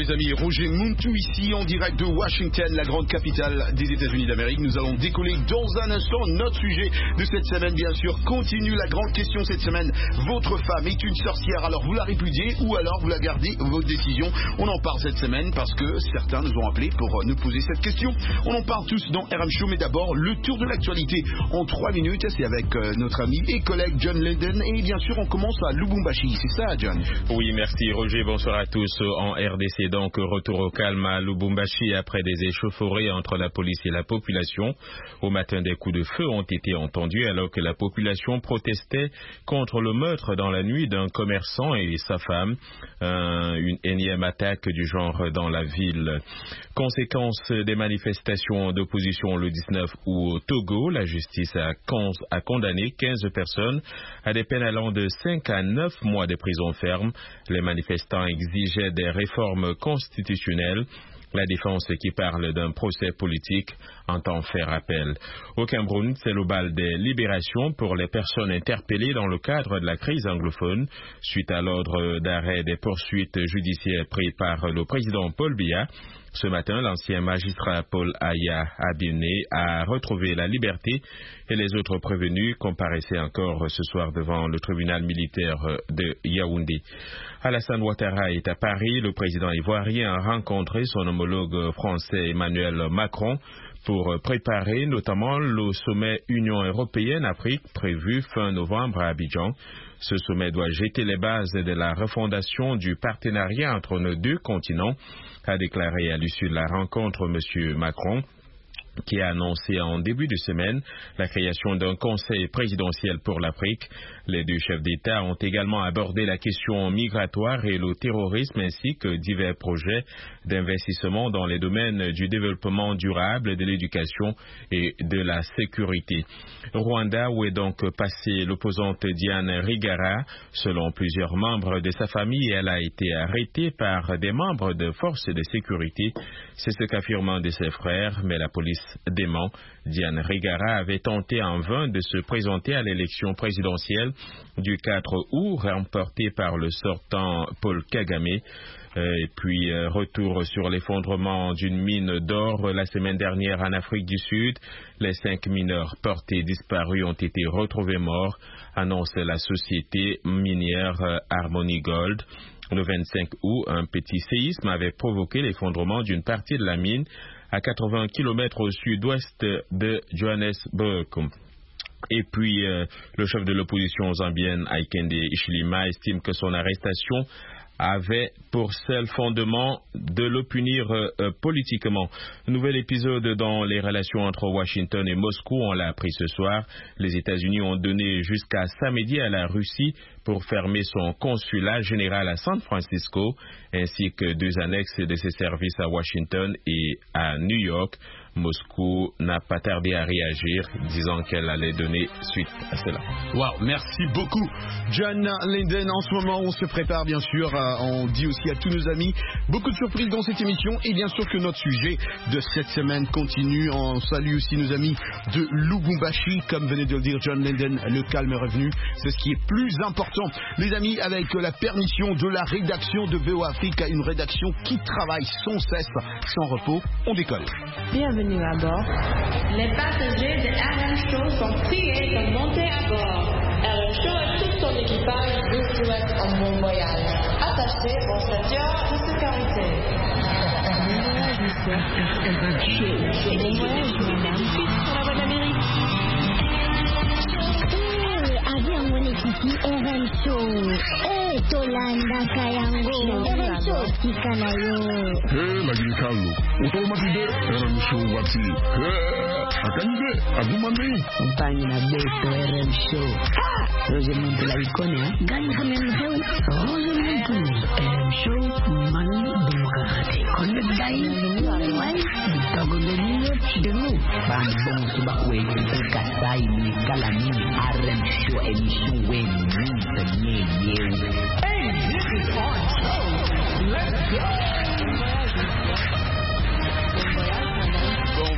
les amis, Roger Muntu ici en direct de Washington, la grande capitale des États-Unis d'Amérique. Nous allons décoller dans un instant. Notre sujet de cette semaine, bien sûr, continue la grande question cette semaine. Votre femme est une sorcière, alors vous la répudiez ou alors vous la gardez, votre décision. On en parle cette semaine parce que certains nous ont appelés pour nous poser cette question. On en parle tous dans RM Show, mais d'abord, le tour de l'actualité en 3 minutes. C'est avec notre ami et collègue John Linden. Et bien sûr, on commence à Lubumbashi. C'est ça, John? Oui, merci Roger. Bonsoir à tous. En RDC, donc, retour au calme à Lubumbashi après des échauffourées entre la police et la population. Au matin, des coups de feu ont été entendus alors que la population protestait contre le meurtre dans la nuit d'un commerçant et sa femme. Une énième attaque du genre dans la ville. Conséquence des manifestations d'opposition le 19 août au Togo, la justice a condamné 15 personnes à des peines allant de 5 à 9 mois de prison ferme. Les manifestants exigeaient des réformes constitutionnelles. La défense qui parle d'un procès politique entend faire appel. Au Cameroun, c'est le bal des libérations pour les personnes interpellées dans le cadre de la crise anglophone. Suite à l'ordre d'arrêt des poursuites judiciaires pris par le président Paul Biya, ce matin, l'ancien magistrat Paul Aya Abiné a retrouvé la liberté et les autres prévenus comparaissaient encore ce soir devant le tribunal militaire de Yaoundé. Alassane Ouattara est à Paris. Le président ivoirien a rencontré son homologue français Emmanuel Macron pour préparer notamment le sommet Union européenne-Afrique prévu fin novembre à Abidjan. Ce sommet doit jeter les bases de la refondation du partenariat entre nos deux continents, a déclaré à l'issue de la rencontre M. Macron, qui a annoncé en début de semaine la création d'un conseil présidentiel pour l'Afrique. Les deux chefs d'État ont également abordé la question migratoire et le terrorisme ainsi que divers projets d'investissement dans les domaines du développement durable, de l'éducation et de la sécurité. Rwanda, où est donc passée l'opposante Diane Rwigara. Selon plusieurs membres de sa famille, elle a été arrêtée par des membres de forces de sécurité. C'est ce qu'affirme un de ses frères, mais la police dément. Diane Rwigara avait tenté en vain de se présenter à l'élection présidentielle du 4 août, remportée par le sortant Paul Kagame. Et puis, retour sur l'effondrement d'une mine d'or la semaine dernière en Afrique du Sud. Les 5 mineurs portés disparus ont été retrouvés morts, annonce la société minière Harmony Gold. Le 25 août, un petit séisme avait provoqué l'effondrement d'une partie de la mine à 80 km au sud-ouest de Johannesburg. Et puis, le chef de l'opposition zambienne, Hakainde Hichilema, estime que son arrestation avait pour seul fondement de le punir politiquement. Nouvel épisode dans les relations entre Washington et Moscou, on l'a appris ce soir. Les États-Unis ont donné jusqu'à samedi à la Russie pour fermer son consulat général à San Francisco, ainsi que 2 annexes de ses services à Washington et à New York. Moscou n'a pas tardé à réagir, disant qu'elle allait donner suite à cela. Wow, merci beaucoup, John Linden. En ce moment, on se prépare, bien sûr. On dit aussi à tous nos amis, beaucoup de surprises dans cette émission. Et bien sûr que notre sujet de cette semaine continue. On salue aussi nos amis de Lubumbashi. Comme venait de le dire John Linden, le calme est revenu. C'est ce qui est plus important. Les amis, avec la permission de la rédaction de VO Afrique, une rédaction qui travaille sans cesse, sans repos, on décolle. Bienvenue à bord. Les passagers de RM Show sont priés de monter à bord. RM Show et tout son équipage vous souhaitent un bon voyage. Attachez vos ceintures de sécurité. Et bon voyage, madame. Sur la voie d'Amérique. Avion mwenyekiti RM Show. Tolanda Kayango. RM Show Kikanayo. Lakini Carlo, utomapide RM Show wati. Akanide, agumame. Compagnie na beto RM Show. Roger Muntu la icône, Gani kamemhewe. Roger Muntu. RM Show, mani demokrati. Konde dai, wai, tagoleniyo chidemu. Bambong subakwe, kasai ni kalamini RM Show emission we ni. Hey, this is our show. Let's go.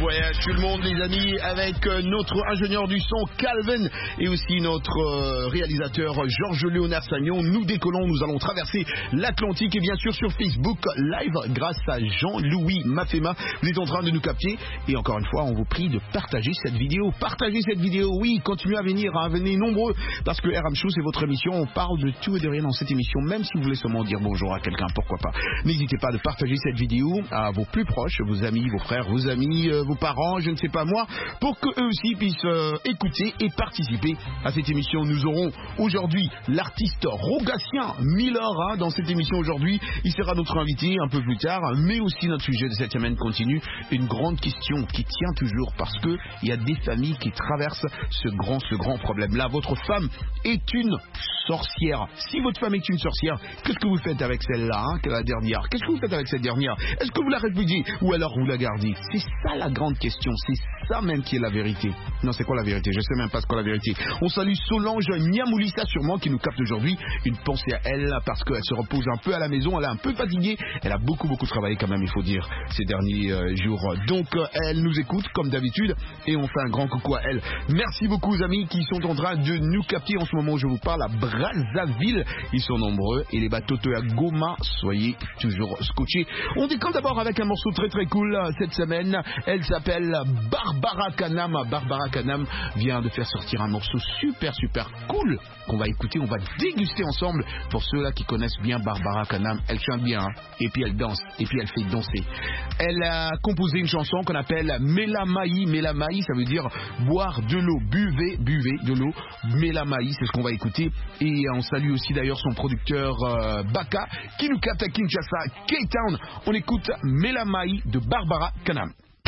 voyage tout le monde les amis avec notre ingénieur du son Calvin et aussi notre réalisateur Georges Léonard Sagnon. Nous décollons, nous allons traverser l'Atlantique et bien sûr sur Facebook Live grâce à Jean-Louis Mafema. Vous êtes en train de nous capter et encore une fois on vous prie de partager cette vidéo. Partagez cette vidéo, oui, continuez à venir, venez nombreux parce que RM Show c'est votre émission. On parle de tout et de rien dans cette émission, même si vous voulez seulement dire bonjour à quelqu'un, pourquoi pas. N'hésitez pas de partager cette vidéo à vos plus proches, vos amis, vos frères, vos amis, vos parents, je ne sais pas moi, pour qu'eux aussi puissent écouter et participer à cette émission. Nous aurons aujourd'hui l'artiste Rogatien Miller dans cette émission aujourd'hui. Il sera notre invité un peu plus tard, mais aussi notre sujet de cette semaine continue. Une grande question qui tient toujours parce que il y a des familles qui traversent ce grand problème-là. Votre femme est une sorcière. Si votre femme est une sorcière, qu'est-ce que vous faites avec celle-là, la dernière? Qu'est-ce que vous faites avec cette dernière? Est-ce que vous la répudiez ou alors vous la gardez? C'est ça la grande question, c'est ça même qui est la vérité. Non, c'est quoi la vérité? Je sais même pas ce qu'est la vérité. On salue Solange Niamoulissa sûrement qui nous capte aujourd'hui. Une pensée à elle parce qu'elle se repose un peu à la maison, elle est un peu fatiguée. Elle a beaucoup travaillé quand même, il faut dire, ces derniers jours. Donc elle nous écoute comme d'habitude et on fait un grand coucou à elle. Merci beaucoup aux amis qui sont en train de nous capter en ce moment où je vous parle à Brazzaville. Ils sont nombreux et les bateaux à Goma, soyez toujours scotchés. On décolle d'abord avec un morceau très cool cette semaine. Elle s'appelle Barbara Kanam. Barbara Kanam vient de faire sortir un morceau super cool qu'on va écouter, on va déguster ensemble. Pour ceux-là qui connaissent bien Barbara Kanam, elle chante bien et puis elle danse et puis elle fait danser. Elle a composé une chanson qu'on appelle Melamaï. Melamaï, ça veut dire boire de l'eau, buvez de l'eau. Melamaï, c'est ce qu'on va écouter. Et on salue aussi d'ailleurs son producteur Baka qui nous capte à Kinshasa, K-Town. On écoute Melamaï de Barbara Kanam.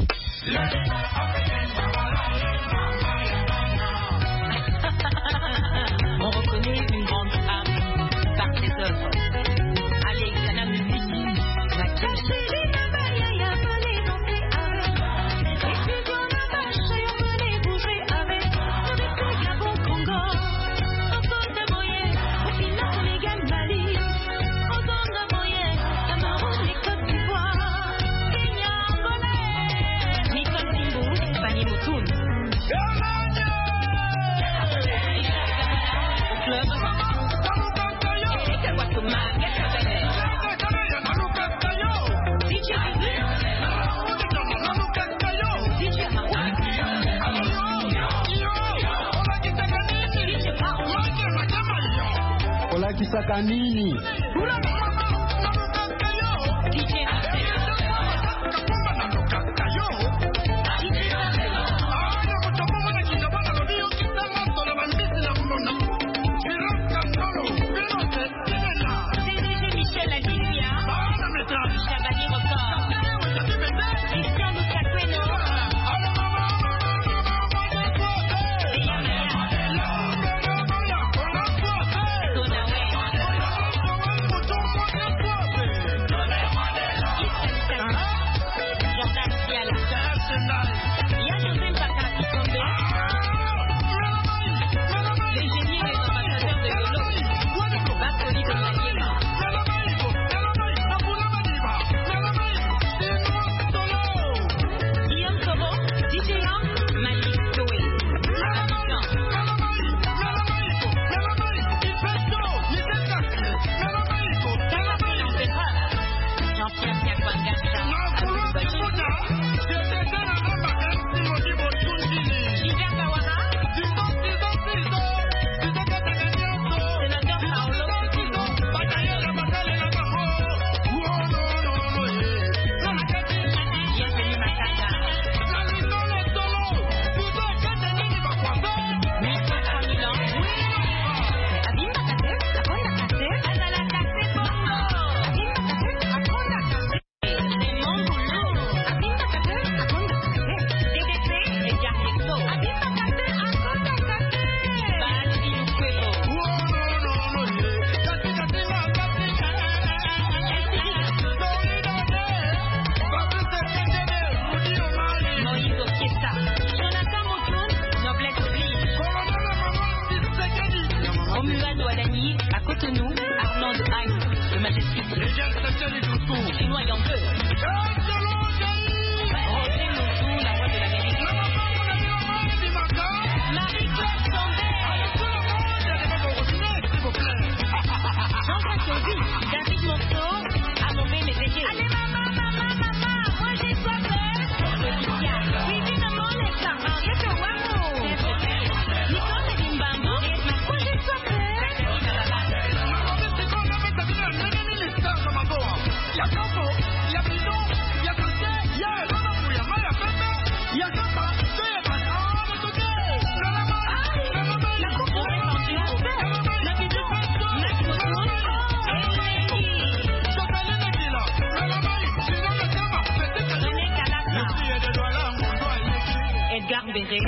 On reconnaît une grande âme par ses œuvres. Allez, Kanam musique, la Kisaka nini? Edgar Béré.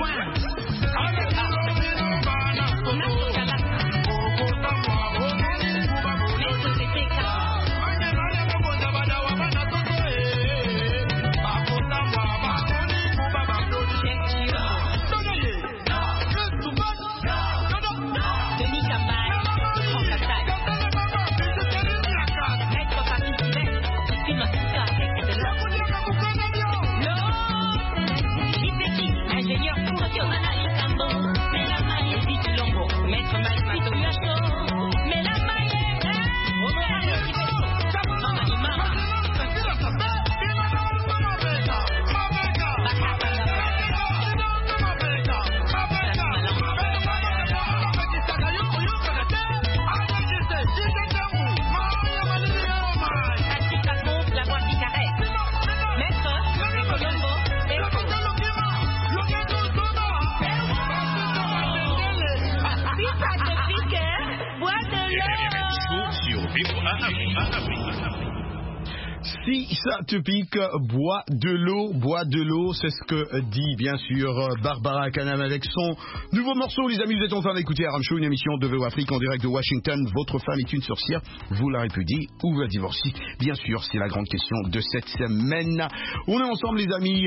Si ça te pique, bois de l'eau, c'est ce que dit bien sûr Barbara Kanam avec son nouveau morceau. Les amis, vous êtes en train d'écouter RM Show, une émission de VO Afrique en direct de Washington. Votre femme est une sorcière, vous la répudiez ou vous la divorciez? Bien sûr, c'est la grande question de cette semaine. On est ensemble les amis,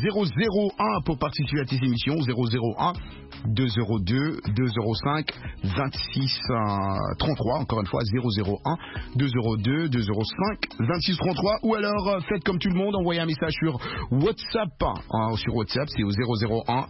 001 pour participer à cette émission, 001 202 205 26 33, encore une fois 001 202 205 26 33, ou alors faites comme tout le monde, envoyez un message sur WhatsApp. Sur WhatsApp, c'est au 001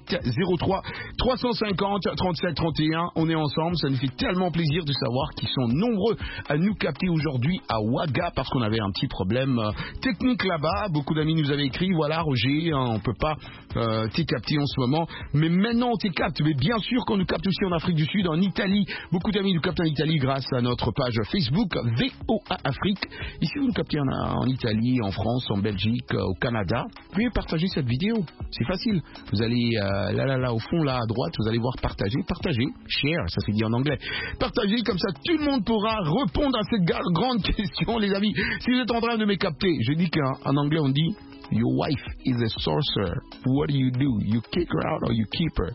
703 350 37 31. On est ensemble, ça nous fait tellement plaisir de savoir qu'ils sont nombreux à nous capter aujourd'hui à Ouaga, parce qu'on avait un petit problème technique là-bas. Beaucoup d'amis nous avaient écrit, voilà Roger, on peut pas t'es capté en ce moment, mais maintenant on t'es capte. Mais bien sûr qu'on nous capte aussi en Afrique du Sud, en Italie. Beaucoup d'amis nous captent en Italie grâce à notre page Facebook VOA Afrique. Ici vous nous captez en Italie, en France, en Belgique, au Canada. Vous pouvez partager cette vidéo, c'est facile. Vous allez là au fond, là à droite, vous allez voir partager, share, ça c'est dit en anglais. Partagez, comme ça tout le monde pourra répondre à cette grande question, les amis. Si vous êtes en train de me capter, je dis qu'en anglais on dit your wife is a sorcerer. What do? You kick her out or you keep her?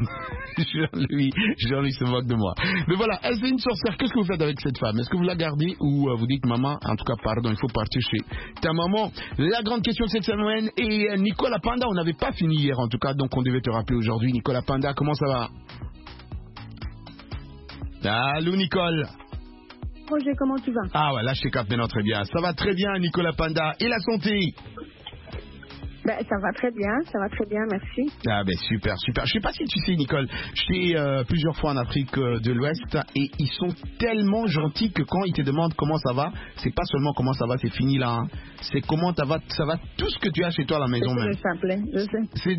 Jean-Louis se moque de moi. Mais voilà, elle c'est une sorcière. Qu'est-ce que vous faites avec cette femme? Est-ce que vous la gardez ou vous dites maman, en tout cas pardon, il faut partir chez ta maman? La grande question de cette semaine. Et Nicolas Panda, on n'avait pas fini hier en tout cas, donc on devait te rappeler aujourd'hui. Nicolas Panda, comment ça va? Allô Nicole. Roger, comment tu vas? Ah ouais, là je te capte maintenant très bien. Ça va très bien Nicolas Panda. Et la santé? Ça va très bien, merci. Ah ben super. Je sais pas si tu sais Nicole, j'étais plusieurs fois en Afrique de l'Ouest et ils sont tellement gentils que quand ils te demandent comment ça va, c'est pas seulement comment ça va, c'est fini là, hein. C'est comment ça va tout ce que tu as chez toi à la maison même. Je sais.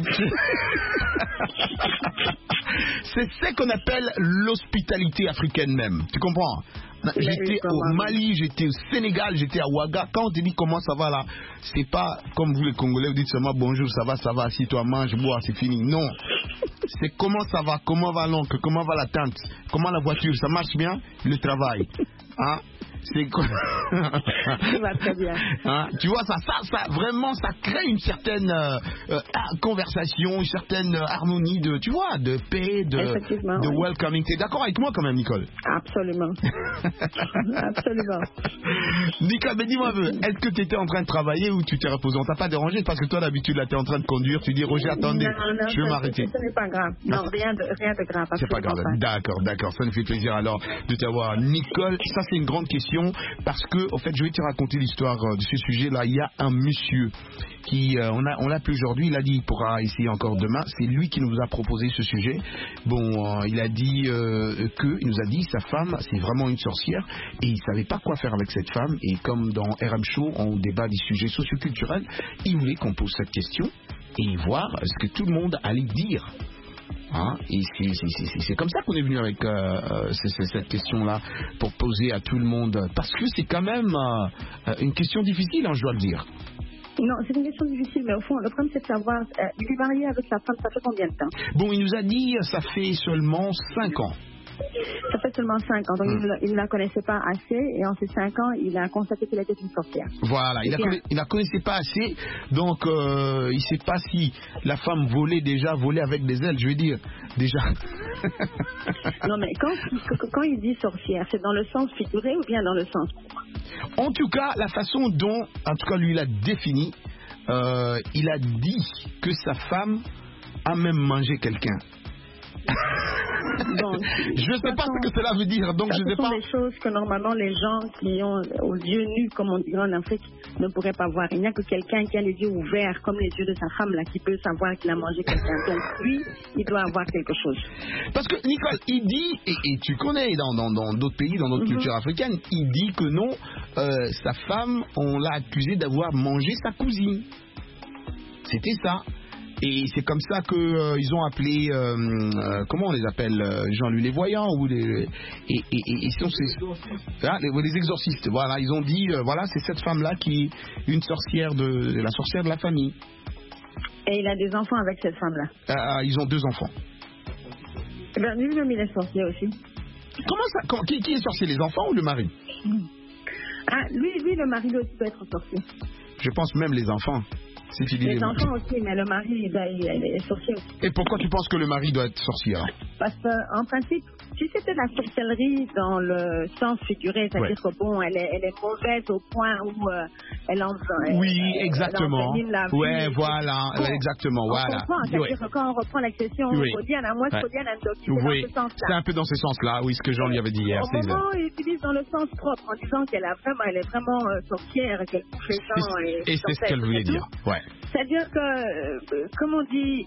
C'est ce qu'on appelle l'hospitalité africaine même, tu comprends? J'étais au Mali, j'étais au Sénégal, j'étais à Ouaga. Quand on te dit comment ça va là, c'est pas comme vous les Congolais, vous dites seulement bonjour, ça va, assis-toi, mange, bois, c'est fini. Non, c'est comment ça va, comment va l'oncle, comment va la tante, comment la voiture, ça marche bien, le travail, hein? C'est quoi? Ça va très bien. Hein? Tu vois, ça vraiment, ça crée une certaine conversation, une certaine harmonie de, tu vois, de paix, de welcoming. T'es d'accord avec moi quand même, Nicole? Absolument. Absolument. Nicole, mais dis-moi un peu, est-ce que tu étais en train de travailler ou tu t'es reposé? On t'a pas dérangé parce que toi, d'habitude, là, tu es en train de conduire, tu dis, Roger, attendez, non, je vais m'arrêter. Ce n'est pas grave. Non, rien de grave. C'est pas grave. D'accord. Ça nous fait plaisir alors de t'avoir, Nicole. Ça, c'est une grande question. Parce que, en fait, je vais te raconter l'histoire de ce sujet-là. Il y a un monsieur qui, on l'a appelé aujourd'hui, il a dit il pourra essayer encore demain. C'est lui qui nous a proposé ce sujet. Bon, il a dit il nous a dit sa femme, c'est vraiment une sorcière et il savait pas quoi faire avec cette femme. Et comme dans RM Show, on débat des sujets socioculturels, il voulait qu'on pose cette question et voir ce que tout le monde allait dire. Hein, et c'est comme ça qu'on est venu avec cette question-là pour poser à tout le monde, parce que c'est quand même une question difficile, hein, je dois le dire. Non, c'est une question difficile, mais au fond, le problème c'est de savoir, il est marié avec sa femme, ça fait combien de temps? Bon, il nous a dit, ça fait seulement 5 ans. Ça fait seulement 5 ans, donc il ne la connaissait pas assez, et en ces 5 ans, il a constaté qu'elle était une sorcière. Voilà, il la connaissait pas assez, donc il ne sait pas si la femme volait avec des ailes, je veux dire, déjà. Non, mais quand il dit sorcière, c'est dans le sens figuré ou bien dans le sens propre? En tout cas, la façon dont, en tout cas, lui, il a défini, il a dit que sa femme a même mangé quelqu'un. Donc, je ne sais pas ce que cela veut dire, donc je ne sais pas. Ce sont des choses que normalement les gens qui ont aux yeux nus, comme on dirait en Afrique, ne pourraient pas voir. Il n'y a que quelqu'un qui a les yeux ouverts, comme les yeux de sa femme, là, qui peut savoir qu'il a mangé quelqu'un. Donc lui, il doit avoir quelque chose. Parce que Nicole, il dit, et tu connais dans d'autres pays, dans d'autres cultures africaines, il dit que non, sa femme, on l'a accusé d'avoir mangé sa cousine. C'était ça. Et c'est comme ça qu'ils ont appelé, comment on les appelle, Jean-Luc, les voyants ou les exorcistes. Voilà, ils ont dit, voilà, c'est cette femme-là qui est la sorcière de la famille. Et il a des enfants avec cette femme-là. Ils ont 2 enfants. Eh bien, lui-même, il est sorcier aussi. Comment ça, qui est sorcier, les enfants ou le mari? Lui, le mari doit aussi être sorcier. Je pense même les enfants. Les enfants aussi, mais le mari, il est sorcier aussi. Et pourquoi tu penses que le mari doit être sorcier? Parce qu'en principe, si c'était de la sorcellerie dans le sens figuré, c'est-à-dire que bon, elle est mauvaise au point où elle en... Oui, exactement. Ouais, voilà, exactement, voilà. C'est-à-dire que quand on reprend l'expression freudienne, moi, freudienne, c'est dans ce sens-là. C'est un peu dans ce sens-là, oui, ce que Jean lui avait dit hier. Au moment où il utilise dans le sens propre, en disant qu'elle est vraiment sorcière, qu'elle touche les gens. Et c'est ce qu'elle voulait dire, ouais. C'est-à-dire que, comme on dit,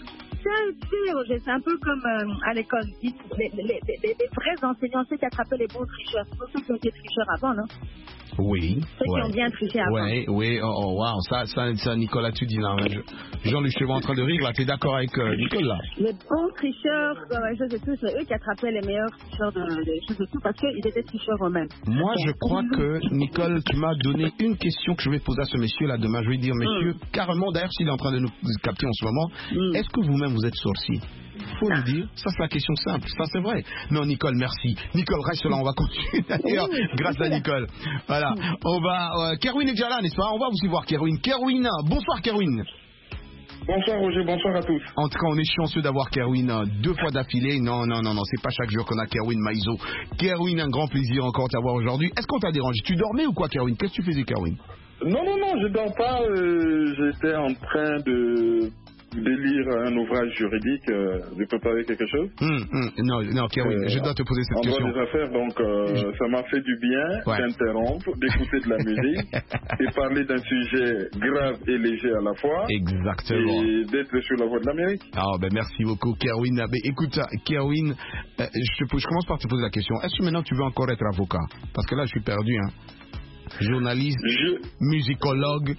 c'est un peu comme à l'école, les vrais enseignants, ceux qui attrapaient les bons tricheurs, c'est ceux qui ont été tricheurs avant, non? Oui. Ceux qui ont bien triché avant. Oui, wow, ça, Nicolas, tu dis là. Jean-Luc, je suis en train de rire là, t'es d'accord avec Nicolas? Les bons tricheurs, je sais plus, c'est eux qui attrapaient les meilleurs tricheurs des choses de tout parce qu'ils étaient tricheurs eux-mêmes. Moi, je crois que, Nicole, tu m'as donné une question que je vais poser à ce monsieur là demain. Je vais dire, monsieur, carrément, d'ailleurs, s'il est en train de nous capter en ce moment, est-ce que vous-même vous êtes sorcier? Faut le dire, ça c'est la question simple, ça c'est vrai. Non, Nicole, merci. Nicole, reste là, on va continuer d'ailleurs, grâce à Nicole. Voilà, on va. Kerwin est déjà là, n'est-ce pas? On va aussi voir Kerwin. Kerwin, bonsoir Kerwin. Bonsoir Roger, bonsoir à tous. En tout cas, on est chanceux d'avoir Kerwin 2 fois d'affilée. Non, c'est pas chaque jour qu'on a Kerwin Maïzo. Kerwin, un grand plaisir encore de t'avoir aujourd'hui. Est-ce qu'on t'a dérangé? Tu dormais ou quoi, Kerwin? Qu'est-ce que tu faisais, Kerwin? Non, je dors pas. J'étais en train de lire un ouvrage juridique, de préparer quelque chose. Non, Kerwin, je dois te poser cette question. En droit des affaires, donc ça m'a fait du bien d'interrompre, d'écouter de la musique et parler d'un sujet grave et léger à la fois. Exactement. Et d'être sur la voie de l'Amérique. Merci beaucoup, Kerwin. Écoute, Kerwin, je commence par te poser la question. Est-ce que maintenant tu veux encore être avocat? Parce que là, je suis perdu, journaliste, musicologue,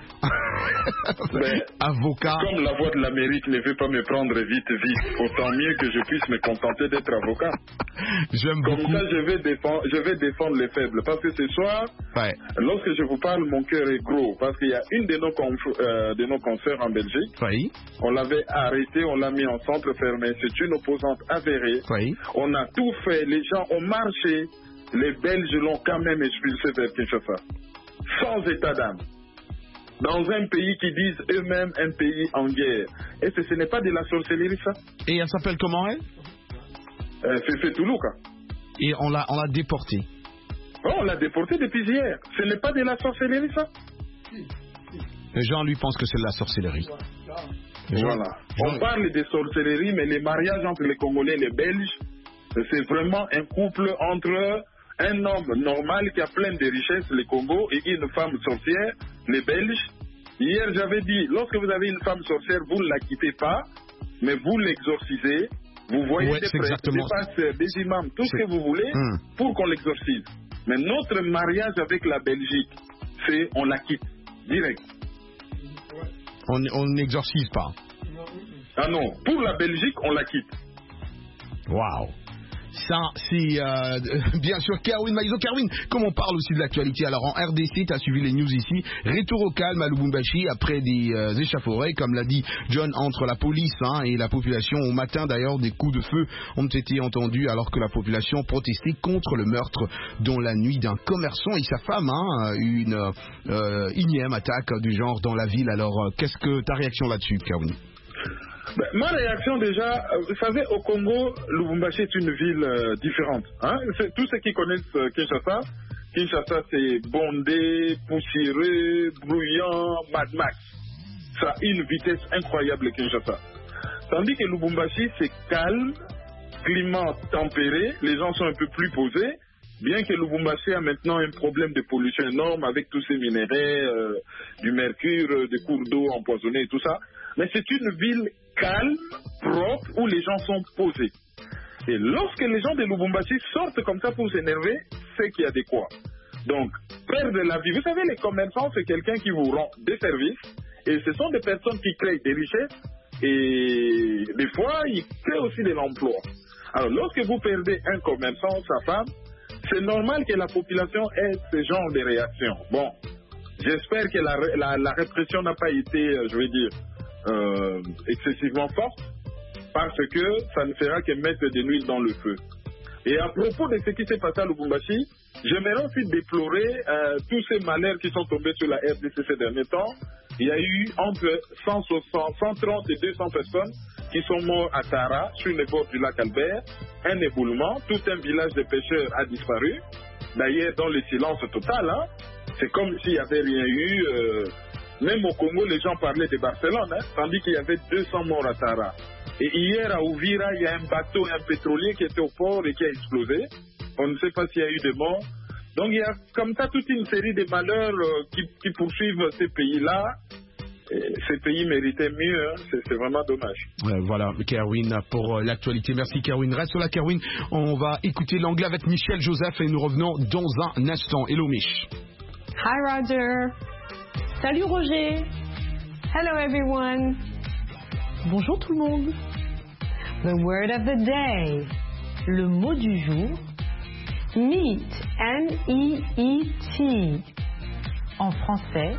avocat. Comme la voix de l'Amérique ne veut pas me prendre vite, autant mieux que je puisse me contenter d'être avocat. J'aime beaucoup. Comme ça, je vais défendre les faibles. Parce que ce soir, lorsque je vous parle, mon cœur est gros. Parce qu'il y a une de nos consoeurs en Belgique. On l'avait arrêtée, on l'a mis en centre fermé. C'est une opposante avérée. On a tout fait, les gens ont marché. Les Belges l'ont quand même expulsé vers Kinshasa. Sans état d'âme. Dans un pays qui disent eux-mêmes un pays en guerre. Et ce n'est pas de la sorcellerie, ça? Et elle s'appelle comment, elle? Féfé Toulouka. Et on l'a déportée? On l'a déportée depuis hier. Ce n'est pas de la sorcellerie, ça? Jean, lui, pense que c'est de la sorcellerie. Voilà. On parle de sorcellerie, mais les mariages entre les Congolais et les Belges, c'est vraiment un couple entre un homme normal qui a plein de richesses, les Congo, et une femme sorcière, les Belges. Hier, j'avais dit, lorsque vous avez une femme sorcière, vous ne la quittez pas, mais vous l'exorcisez. Vous voyez des prêtres, des pasteurs, des imams, tout ce que vous voulez, pour qu'on l'exorcise. Mais notre mariage avec la Belgique, c'est on la quitte, direct. On n'exorcise pas. Ah non, pour la Belgique, on la quitte. Waouh. Ça, c'est bien sûr Kerwin Maïzo. Kerwin, comme on parle aussi de l'actualité, alors en RDC, tu as suivi les news ici. Retour au calme à Lubumbashi après des échauffourées, comme l'a dit John, entre la police et la population. Au matin, d'ailleurs, des coups de feu ont été entendus alors que la population protestait contre le meurtre dans la nuit d'un commerçant et sa femme. Une énième attaque du genre dans la ville. Alors, qu'est-ce que ta réaction là-dessus, Kerwin? Ma réaction déjà, vous savez, au Congo, Lubumbashi est une ville différente. Tous ceux qui connaissent Kinshasa, c'est bondé, poussiéreux, bruyant, Mad Max. Ça a une vitesse incroyable, Kinshasa. Tandis que Lubumbashi, c'est calme, climat tempéré, les gens sont un peu plus posés, bien que Lubumbashi a maintenant un problème de pollution énorme avec tous ces minéraux, du mercure, des cours d'eau empoisonnés et tout ça. Mais c'est une ville calme, propre, où les gens sont posés. Et lorsque les gens de Lubumbashi sortent comme ça pour s'énerver, c'est qu'il y a des quoi. Donc, perdre la vie. Vous savez, les commerçants, c'est quelqu'un qui vous rend des services, et ce sont des personnes qui créent des richesses, et des fois, ils créent aussi de l'emploi. Alors, lorsque vous perdez un commerçant, sa femme, c'est normal que la population ait ce genre de réaction. Bon, j'espère que la répression n'a pas été, excessivement forte, parce que ça ne fera que mettre de l'huile dans le feu. Et à propos de ce qui s'est passé à Lubumbashi, j'aimerais aussi déplorer tous ces malheurs qui sont tombés sur la RDC ces derniers temps. Il y a eu entre 130 et 200 personnes qui sont mortes à Tara, sur les bords du lac Albert. Un éboulement, tout un village de pêcheurs a disparu. D'ailleurs, dans le silence total, c'est comme s'il n'y avait rien eu. Même au Congo, les gens parlaient de Barcelone, tandis qu'il y avait 200 morts à Tara. Et hier, à Ouvira, il y a un bateau, un pétrolier qui était au port et qui a explosé. On ne sait pas s'il y a eu des morts. Donc, il y a comme ça toute une série de malheurs qui poursuivent ces pays-là. Et ces pays méritaient mieux, c'est vraiment dommage. Voilà, Kerwin, pour l'actualité. Merci, Kerwin. Reste là, Kerwin. On va écouter l'anglais avec Michel Joseph et nous revenons dans un instant. Hello, Mich. Hi, Roger. Salut, Roger. Hello, everyone. Bonjour, tout le monde. The word of the day. Le mot du jour. Meet. M-E-E-T. En français,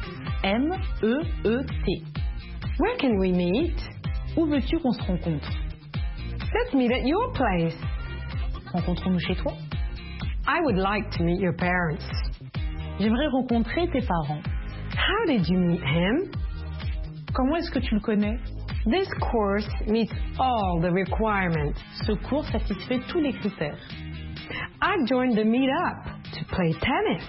M-E-E-T. Where can we meet? Où veux-tu qu'on se rencontre? Let's meet at your place. Rencontrons-nous chez toi? I would like to meet your parents. J'aimerais rencontrer tes parents. How did you meet him? Comment est-ce que tu le connais? This course meets all the requirements. Ce cours satisfait tous les critères. I joined the meet-up to play tennis.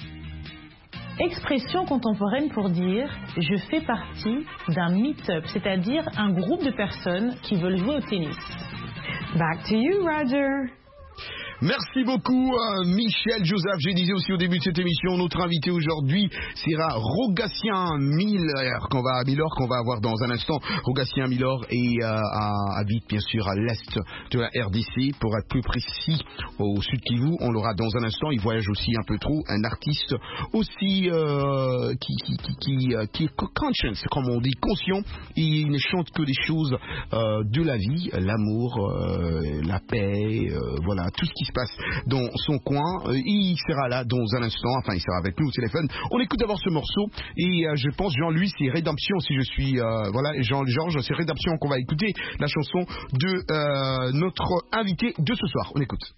Expression contemporaine pour dire « je fais partie d'un meet-up », c'est-à-dire un groupe de personnes qui veulent jouer au tennis. Back to you, Roger. Merci beaucoup, Michel Joseph. Je disais aussi au début de cette émission, notre invité aujourd'hui sera Rogatien Milor, qu'on va avoir dans un instant. Rogatien Milor habite bien sûr à l'est de la RDC, pour être plus précis, au sud Kivu. On l'aura dans un instant. Il voyage aussi un peu trop. Un artiste aussi qui est conscious, comme on dit, conscient. Il ne chante que des choses de la vie, l'amour, la paix, voilà, tout ce qui se passe dans son coin. Il sera là dans un instant, enfin il sera avec nous au téléphone. On écoute d'abord ce morceau et je pense Jean-Louis c'est Rédemption, si je suis voilà, Jean-Georges c'est Rédemption qu'on va écouter, la chanson de notre invité de ce soir. On écoute.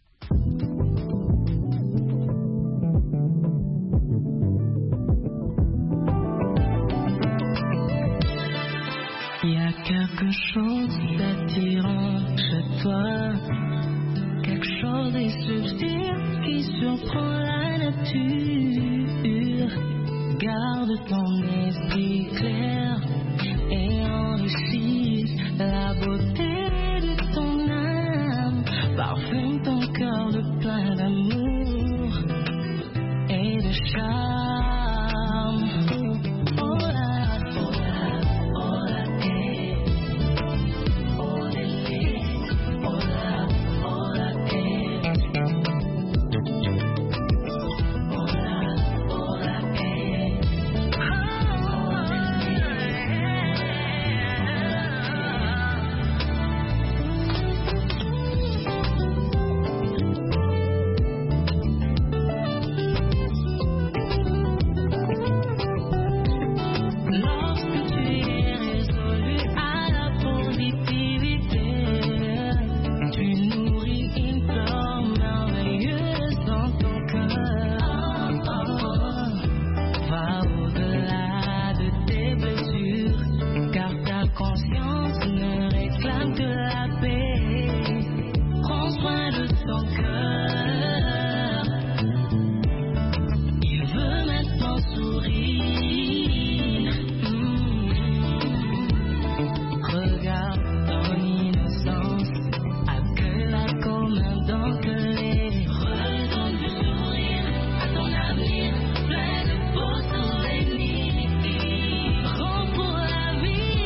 Il y a quelque chose d'attirant chez toi, quelque chose de subtil qui surprend la nature. Garde ton esprit clair et enrichis la beauté de ton âme. Parfume ton cœur de plein d'amour et de charme. Oh là, oh là, oh là, oh délice, oh là, oh là, manque de la paix. Prends soin de ton cœur. Il veut maintenant sourire. Regarde ton innocence, accueille-la comme un don que les. Redonne du sourire à ton avenir, plein de beaux souvenirs. Rends pour la vie.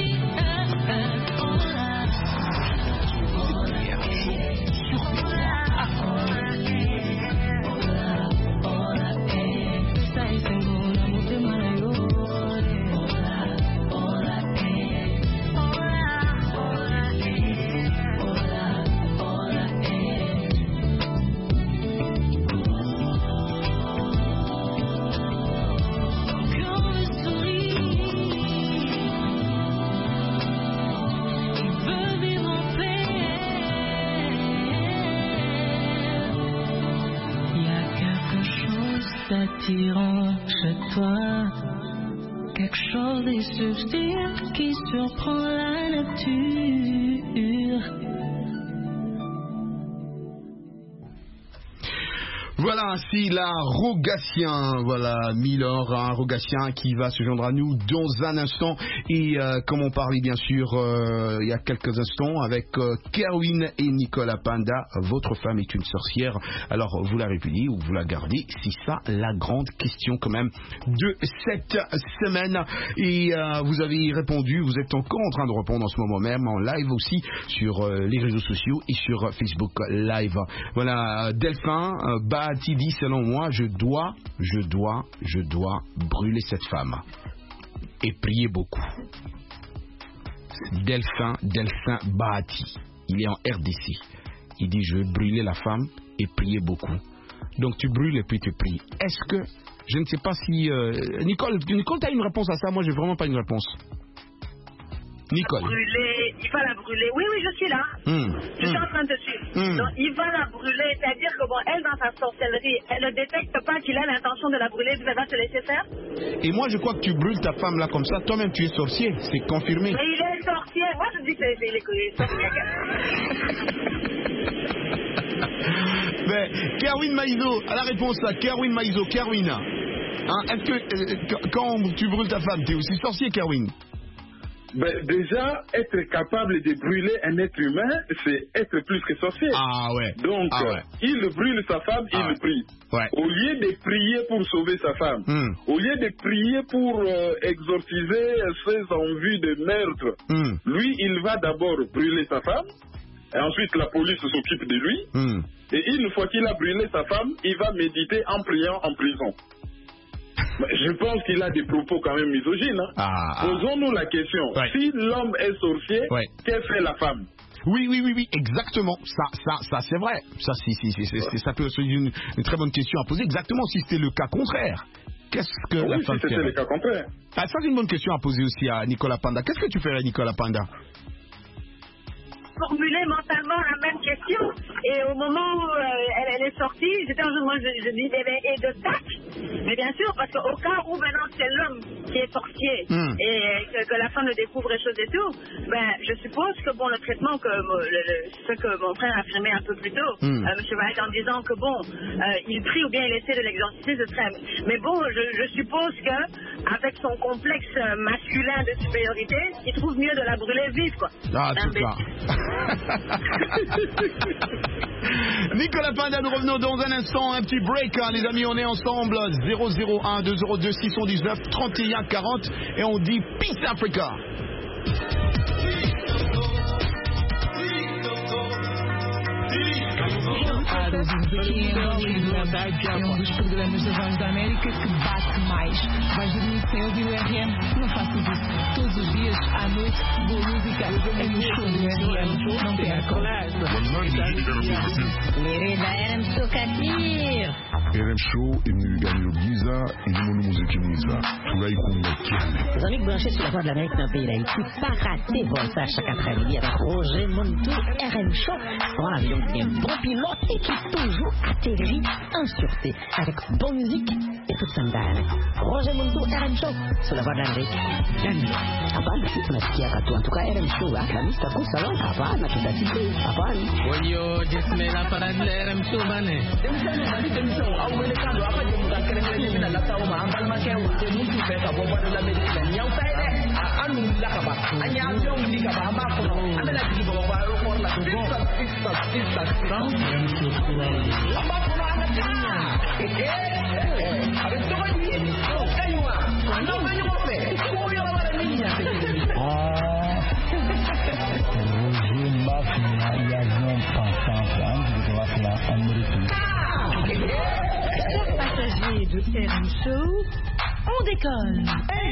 Attirant chez toi, quelque chose de subtil qui surprend la nature. Voilà ainsi la Rogatien, voilà Milor, un Rogatien qui va se joindre à nous dans un instant. Et comme on parlait bien sûr il y a quelques instants avec Kerwin et Nicolas Panda, votre femme est une sorcière, alors vous la répudiez ou vous la gardez? C'est ça la grande question quand même de cette semaine. Et vous avez répondu, vous êtes encore en train de répondre en ce moment même en live aussi sur les réseaux sociaux et sur Facebook Live. Voilà, Delphin Bahati dit selon moi je dois brûler cette femme et prier beaucoup. Delphin Bahati, il est en RDC, il dit je veux brûler la femme et prier beaucoup. Donc tu brûles et puis tu pries. Est-ce que, je ne sais pas si Nicole, tu as une réponse à ça? Moi j'ai vraiment pas une réponse. Nicole. Brûler, il va la brûler. Oui, je suis là. Je suis en train de suivre. Donc, il va la brûler, c'est-à-dire que bon, elle, dans sa sorcellerie, elle ne détecte pas qu'il a l'intention de la brûler, elle va te laisser faire. Et moi, je crois que tu brûles ta femme là comme ça. Toi-même, tu es sorcier, c'est confirmé. Mais il est sorcier. Moi, je dis qu'il est sorcier. Mais, Kerwin Maïzo, à la réponse là, Kerwin Maïzo, Kerwin. Hein, est-ce que quand tu brûles ta femme, tu es aussi sorcier, Kerwin? Ben, déjà, être capable de brûler un être humain, c'est être plus que sorcier. Ah ouais. Donc, il brûle sa femme, il le prie. Ouais. Au lieu de prier pour sauver sa femme, au lieu de prier pour exorciser ses envies de meurtre, lui, il va d'abord brûler sa femme, et ensuite la police s'occupe de lui, et une fois qu'il a brûlé sa femme, il va méditer en priant en prison. Je pense qu'il a des propos quand même misogynes. Posons-nous la question. Si l'homme est sorcier, que fait la femme? Oui, exactement. Ça c'est vrai. Ça peut être une très bonne question à poser. Exactement si c'était le cas contraire. Qu'est-ce que la femme si c'était le cas contraire. Ça c'est une bonne question à poser aussi à Nicolas Panda. Qu'est-ce que tu ferais, Nicolas Panda? Formuler mentalement la même question, et au moment où elle est sortie, j'étais en moi je dis et de tac, mais bien sûr parce qu'au cas où maintenant c'est l'homme qui est sorcier et que la femme le découvre et choses et tout, ben je suppose que bon, le traitement que ce que mon frère a affirmé un peu plus tôt, M. White, en disant que bon il prie ou bien il essaie de l'exorciser, ce serait, mais bon je suppose que avec son complexe masculin de supériorité, il trouve mieux de la brûler vive, quoi. C'est ça. Nicolas Panda, nous revenons dans un instant, un petit break, hein, les amis, on est ensemble. 001 202 619 31 40 et on dit Peace Africa. É dos programas da Voz da América que bate mais. Vais dormir sem ouvir o RM? Não faças isso. Todos os dias, à noite, boa música é no show do RM. Não percam. Querida, éramos Socatir. RM Show imeganyiro byiza irimo n'umuziki mwiza turayikunda cyane. Les amis branchés sur la voie de l'Amérique dans le pays d'Haïti, pas rater ça chaque après-midi avec Roger Montou, RM Show. Voilà, avion qui est un bon pilote et qui toujours atterrit en sûreté avec bonne musique et tout ça me Roger Montou, RM Show sur la voie de l'Amérique. Hapana, si tunasikia katu. En tout cas, RM Show, Alhamisi taku salon, hapana, tutasikia, hapana. Oyo, jesmela para RM Show bane. Passagers de RM Show, on décolle.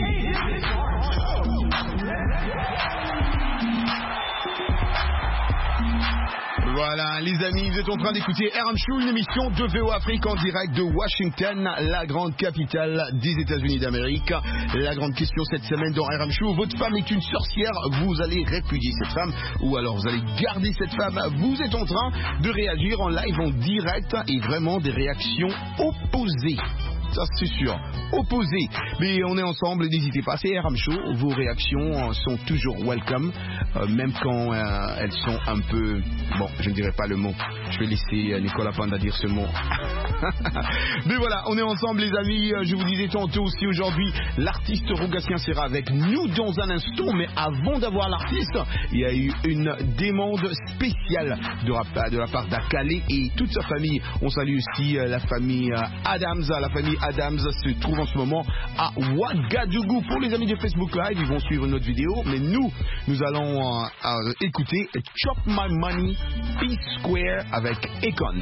Voilà les amis, vous êtes en train d'écouter RM Show, une émission de VO Afrique en direct de Washington, la grande capitale des États-Unis d'Amérique. La grande question cette semaine dans RM Show, votre femme est une sorcière, vous allez répudier cette femme ou alors vous allez garder cette femme. Vous êtes en train de réagir en live, en direct et vraiment des réactions opposées. Ça c'est sûr, opposé. Mais on est ensemble, n'hésitez pas, c'est RM Show. Vos réactions sont toujours welcome, même quand elles sont un peu... Bon, je ne dirai pas le mot. Je vais laisser Nicolas Panda dire ce mot. Mais voilà, on est ensemble les amis. Je vous disais tantôt aussi aujourd'hui, l'artiste Rogatien sera avec nous dans un instant. Mais avant d'avoir l'artiste, il y a eu une demande spéciale de la part d'Akale et toute sa famille. On salue aussi la famille Adams. La famille Adams se trouve en ce moment à Ouagadougou. Pour les amis de Facebook Live, ils vont suivre notre vidéo. Mais nous allons écouter Chop My Money, P-Square avec Akon.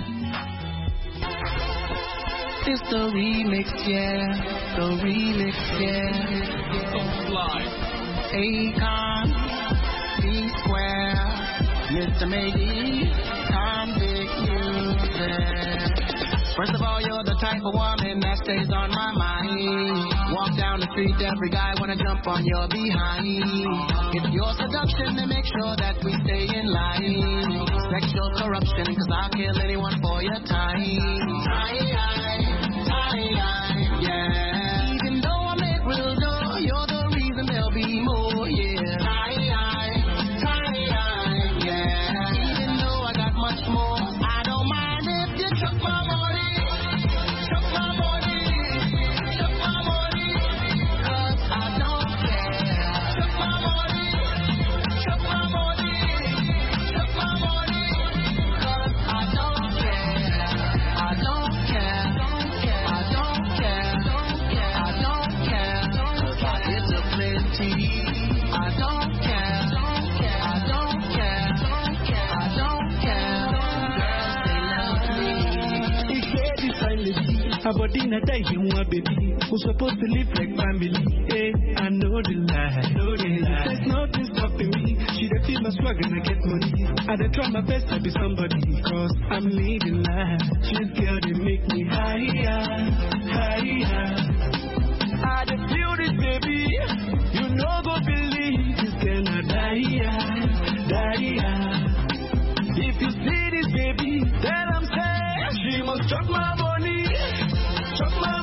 It's the remix, yeah. The remix, yeah. So fly. Akon, P-Square, Mr. Maybe, Tom Big Music. First of all, you're the type of woman that stays on my mind. Walk down the street, every guy wanna jump on your behind. It's your seduction to make sure that we stay in line. Sexual corruption, cause I'll kill anyone for your time. Yeah. Even though I make real dough, you're the reason there'll be more, yeah. Yeah. Even though I got much more, I don't mind if you chuck my money. About dinner day, you want baby. We're supposed to live like family. Hey, I know the lie. There's nothing stopping me. She dey feel my swag and I get money. I dey try my best to be somebody, cause I'm living life. This girl, they make me higher. I dey feel this baby. You know go believe this girl not die. If you see this baby, then I'm saying she must drop my money. Chop my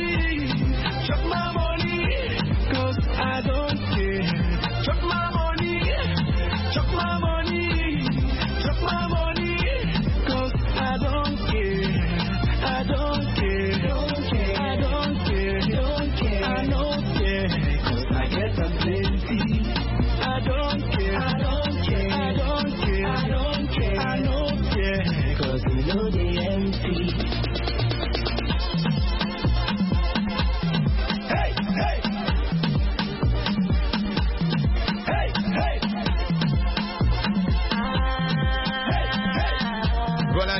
money, cause I don't care. Chop my money, cause I don't care. I don't care, cause I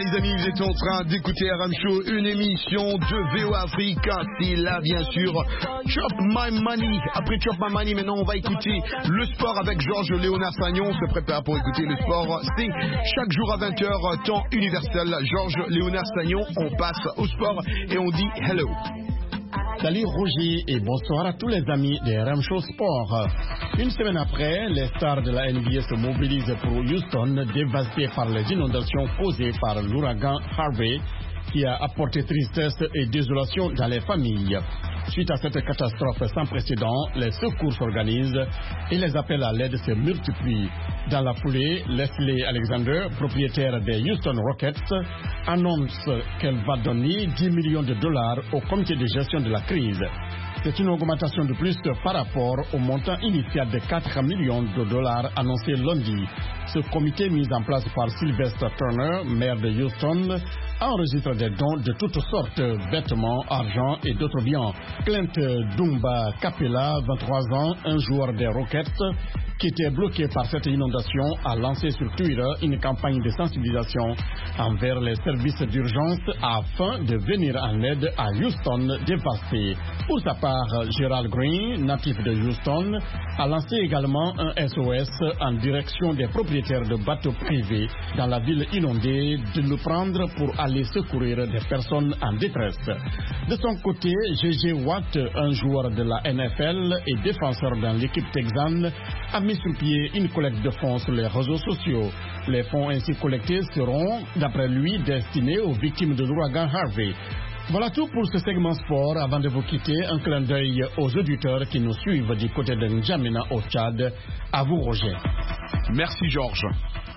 les amis, vous êtes en train d'écouter RM Show, une émission de VO Africa. C'est là, bien sûr, Chop My Money. Après Chop My Money, maintenant, on va écouter le sport avec Georges Léonard Sagnon. On se prépare pour écouter le sport. C'est chaque jour à 20h, temps universel. Georges Léonard Sagnon, on passe au sport et on dit hello. Salut Roger et bonsoir à tous les amis de RM Show Sport. Une semaine après, les stars de la NBA se mobilisent pour Houston, dévasté par les inondations causées par l'ouragan Harvey, qui a apporté tristesse et désolation dans les familles. Suite à cette catastrophe sans précédent, les secours s'organisent et les appels à l'aide se multiplient. Dans la foulée, Leslie Alexander, propriétaire des Houston Rockets, annonce qu'elle va donner $10 millions au comité de gestion de la crise. C'est une augmentation de plus par rapport au montant initial de $4 millions annoncé lundi. Ce comité mis en place par Sylvester Turner, maire de Houston, enregistre des dons de toutes sortes, vêtements, argent et d'autres biens. Clint Dumba Capella, 23 ans, un joueur des Rockets, qui était bloqué par cette inondation, a lancé sur Twitter une campagne de sensibilisation envers les services d'urgence afin de venir en aide à Houston dévasté. Pour sa part, Gerald Green, natif de Houston, a lancé également un SOS en direction des propriétaires de bateaux privés dans la ville inondée de nous prendre pour aller secourir des personnes en détresse. De son côté, J.J. Watt, un joueur de la NFL et défenseur dans l'équipe texane, a mis sur pied une collecte de fonds sur les réseaux sociaux. Les fonds ainsi collectés seront, d'après lui, destinés aux victimes de l'ouragan Harvey. Voilà tout pour ce segment sport. Avant de vous quitter, un clin d'œil aux auditeurs qui nous suivent du côté de N'Djamena au Tchad. À vous, Roger. Merci, Georges.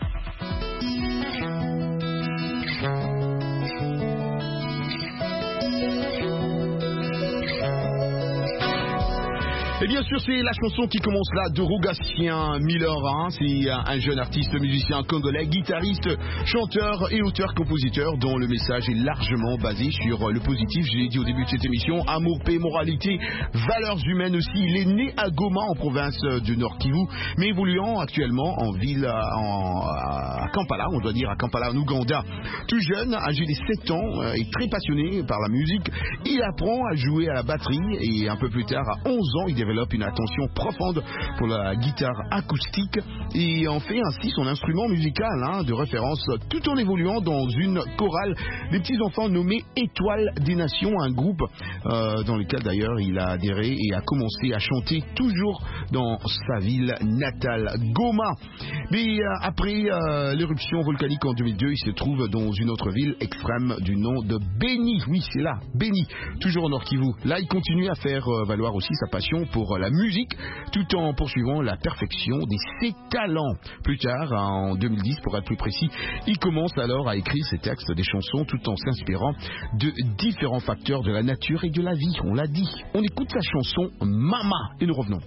Et bien sûr, c'est la chanson qui commence là de Rougatien Miller. C'est un jeune artiste, musicien congolais, guitariste, chanteur et auteur-compositeur dont le message est largement basé sur le positif. Je l'ai dit au début de cette émission, amour, paix, moralité, valeurs humaines aussi. Il est né à Goma, en province du Nord Kivu, mais évoluant actuellement en ville, à Kampala, on doit dire à Kampala, en Ouganda. Tout jeune, âgé de 7 ans, et très passionné par la musique, il apprend à jouer à la batterie et un peu plus tard, à 11 ans, il développe une attention profonde pour la guitare acoustique et en fait ainsi son instrument musical de référence, tout en évoluant dans une chorale des petits enfants nommée Étoile des Nations, un groupe dans lequel d'ailleurs il a adhéré et a commencé à chanter toujours dans sa ville natale, Goma. Mais après l'éruption volcanique en 2002, il se trouve dans une autre ville extrême du nom de Beni. Oui, c'est là, Beni, toujours au Nord Kivu. Là, il continue à faire valoir aussi sa passion pour la musique, tout en poursuivant la perfection de ses talents. Plus tard, en 2010 pour être plus précis, il commence alors à écrire ses textes, des chansons, tout en s'inspirant de différents facteurs de la nature et de la vie. On l'a dit. On écoute sa chanson Mama et nous revenons.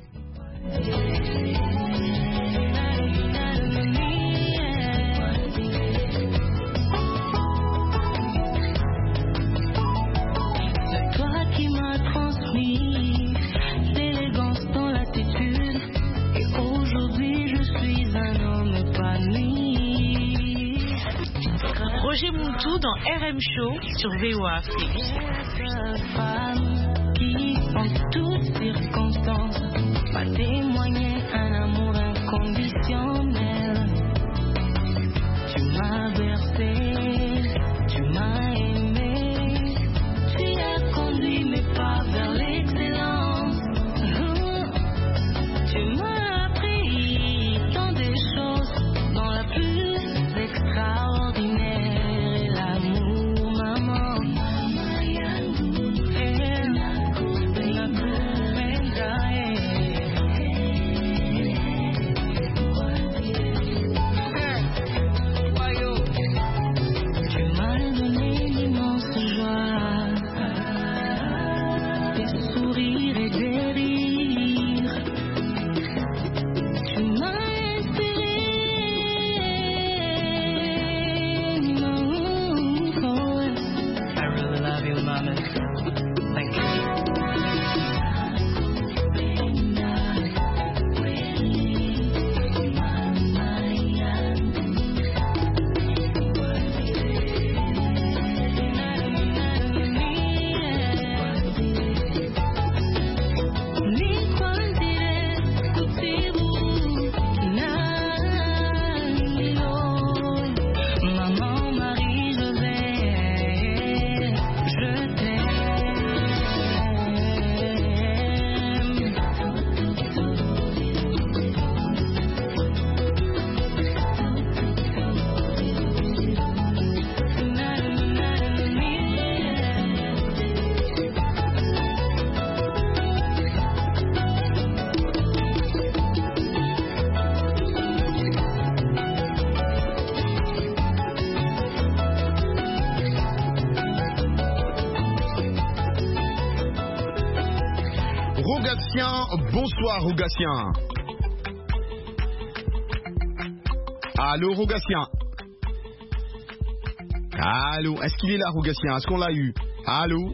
Roger Muntu dans RM Show sur VO Afrique. Qui en toutes circonstances va témoigner un amour inconditionnel. Tu m'as bercé, tu m'as aimé, tu as conduit mes pas vers l'excellence. Tu m'as appris tant de choses dans la plus extraordinaire. Rogatien, bonsoir Rogatien. Allô Rogatien. Allô, est-ce qu'il est là Rogatien? Est-ce qu'on l'a eu? Allô?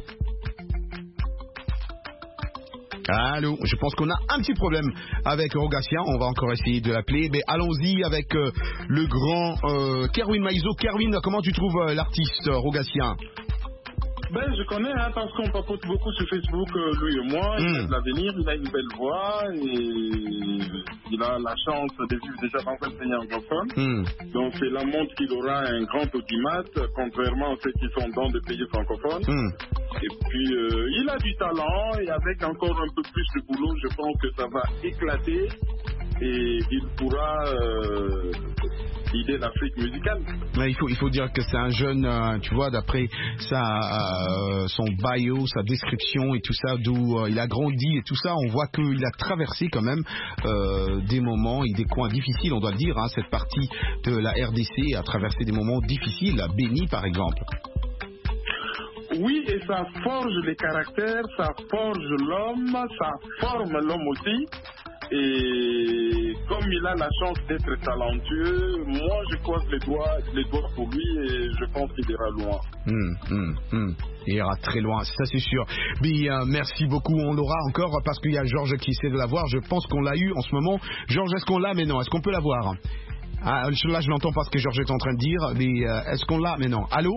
Allô, je pense qu'on a un petit problème avec Rogatien, on va encore essayer de l'appeler, mais allons-y avec le grand Kerwin Maïzo. Kerwin, comment tu trouves l'artiste Rogatien? Ben, je connais, parce qu'on papote beaucoup sur Facebook, lui et moi. Il a de l'avenir, il a une belle voix et il a la chance de vivre déjà dans un pays anglophone. Donc, cela montre qu'il aura un grand audimat, contrairement à ceux qui sont dans des pays francophones. Et puis, il a du talent et avec encore un peu plus de boulot, je pense que ça va éclater et il pourra guider l'Afrique musicale. Mais il faut dire que c'est un jeune, tu vois, d'après son bio, sa description et tout ça, d'où il a grandi et tout ça, on voit qu'il a traversé quand même des moments et des coins difficiles, on doit le dire, cette partie de la RDC a traversé des moments difficiles, à Béni par exemple. Oui, et ça forge les caractères, ça forge l'homme, ça forme l'homme aussi. Et comme il a la chance d'être talentueux, moi je croise les doigts pour lui et je pense qu'il ira loin. Il ira très loin, ça c'est sûr. Mais merci beaucoup, on l'aura encore parce qu'il y a Georges qui essaie de l'avoir. Je pense qu'on l'a eu en ce moment. Georges, est-ce qu'on l'a? Mais non, est-ce qu'on peut l'avoir? Là je l'entends pas ce que Georges est en train de dire, mais est-ce qu'on l'a? Mais non. Allô,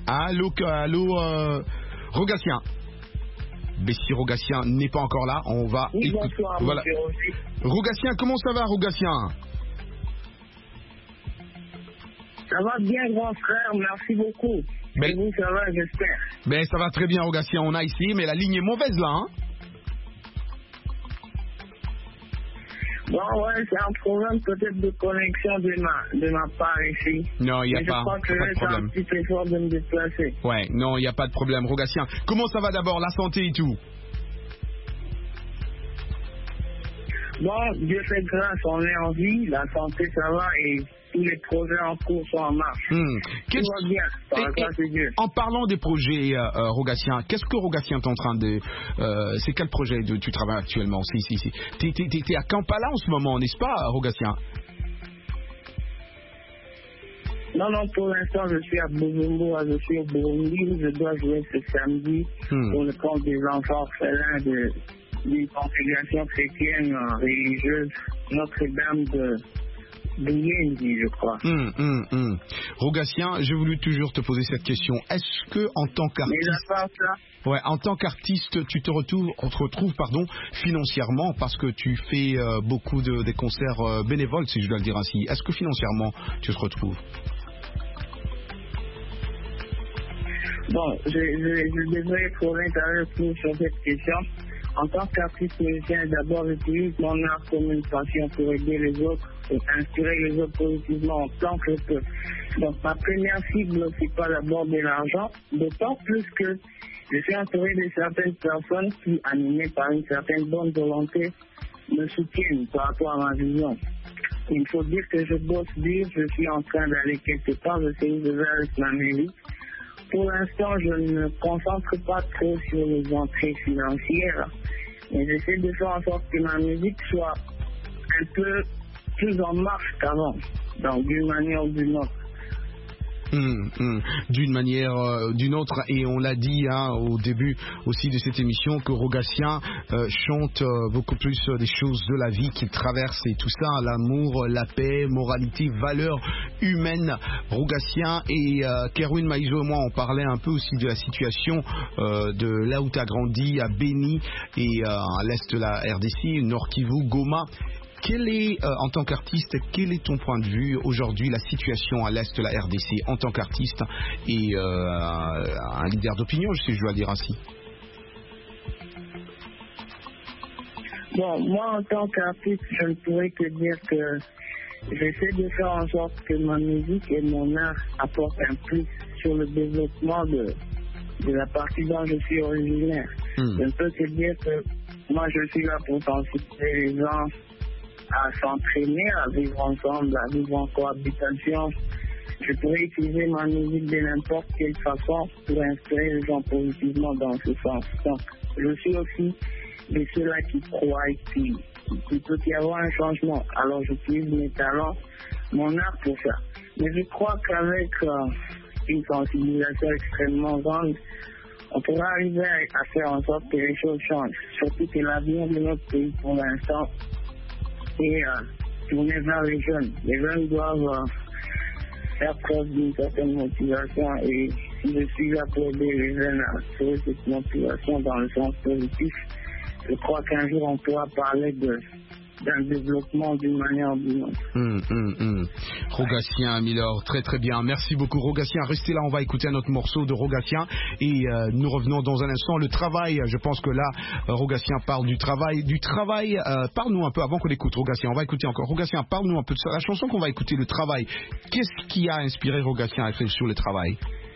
Rogatien. Mais si Rogatien n'est pas encore là, on va écouter. Voilà. Rogatien, comment ça va, Rogatien? Ça va bien, grand frère, merci beaucoup. Et vous, ça va, j'espère. Ben, ça va très bien, Rogatien, on a ici, mais la ligne est mauvaise là, Bon, ouais, c'est un problème peut-être de connexion de ma part ici. Non, il n'y a pas je crois que je vais faire un petit effort de me déplacer. Ouais, non, il n'y a pas de problème, Rogatien. Comment ça va d'abord, la santé et tout? Bon, Dieu fait grâce, on est en vie, la santé ça va et tous les projets en cours sont en marche. Tout va bien, par la grâce de Dieu. En parlant des projets, Rogatien, qu'est-ce que Rogatien est en train de... c'est quel projet tu travailles actuellement? T'es à Kampala en ce moment, n'est-ce pas, Rogatien? Non, pour l'instant, je suis à Bujumbura, je suis au Burundi, où je dois jouer ce samedi pour le compte des enfants orphelins d'une congrégation chrétienne religieuse Notre-Dame de Buyendi, je crois. Rogatien, j'ai voulu toujours te poser cette question. Est-ce que en tant qu'artiste, tu te retrouves financièrement, parce que tu fais beaucoup des concerts bénévoles, si je dois le dire ainsi. Est-ce que financièrement tu te retrouves? Bon, je devrais être honnête avec vous sur cette question. En tant qu'artiste musicien, d'abord, j'utilise mon art comme une passion pour aider les autres et inspirer les autres positivement en tant que je peux. Donc, ma première cible, c'est pas d'abord de l'argent, d'autant plus que je suis entouré de certaines personnes qui, animées par une certaine bonne volonté, me soutiennent par rapport à ma vision. Il faut dire que je bosse dur, je suis en train d'aller quelque part, j'essaie de vers la musique. Pour l'instant, je ne me concentre pas trop sur les entrées financières, mais j'essaie de faire en sorte que ma musique soit un peu plus en marche qu'avant, donc d'une manière ou d'une autre. D'une manière d'une autre, et on l'a dit au début aussi de cette émission que Rogatien chante beaucoup plus des choses de la vie qu'il traverse et tout ça, l'amour, la paix, moralité, valeurs humaines. Rogatien et Kerwin Maïzo et moi on parlait un peu aussi de la situation de là où tu as grandi, à Béni et à l'est de la RDC, Nord Kivu, Goma. En tant qu'artiste, quel est ton point de vue aujourd'hui, la situation à l'est de la RDC en tant qu'artiste et un leader d'opinion, si je dois dire ainsi? Bon, moi en tant qu'artiste, je ne pourrais que dire que j'essaie de faire en sorte que ma musique et mon art apportent un plus sur le développement de la partie dont je suis originaire. Je ne peux que dire que moi je suis là pour sensibiliser les gens à s'entraîner, à vivre ensemble, à vivre en cohabitation. Je pourrais utiliser ma musique de n'importe quelle façon pour inspirer les gens positivement dans ce sens. Donc, je suis aussi de ceux-là qui croient qu'il peut y avoir un changement. Alors j'utilise mes talents, mon art pour ça. Mais je crois qu'avec une sensibilisation extrêmement grande, on pourra arriver à faire en sorte que les choses changent. Surtout que l'avenir de notre pays pour l'instant est tourné vers les jeunes. Les jeunes doivent faire preuve d'une certaine motivation et si je suis là pour aider les jeunes à trouver cette motivation dans le sens positif, je crois qu'un jour on pourra parler d'un développement d'une manière ou d'une autre. Rogatien, Milord, très très bien. Merci beaucoup Rogatien. Restez là, on va écouter un autre morceau de Rogatien et nous revenons dans un instant. Le travail, je pense que là, Rogatien parle du travail. Parle-nous un peu, avant qu'on écoute Rogatien, on va écouter encore. Rogatien, parle-nous un peu de ça. La chanson qu'on va écouter, le travail. Qu'est-ce qui a inspiré Rogatien à écrire sur le travail?